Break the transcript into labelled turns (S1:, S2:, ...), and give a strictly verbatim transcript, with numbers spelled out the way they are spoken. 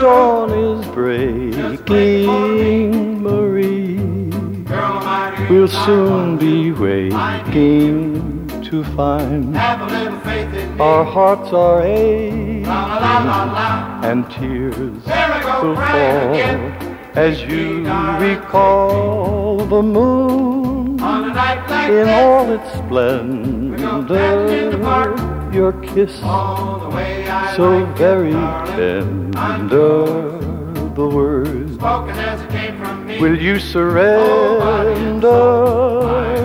S1: dawn is breaking, Marie. We'll soon be waking to find our hearts are aching and tears will fall as you recall the moon in all its splendor. Your kiss so very tender, the words, will you surrender?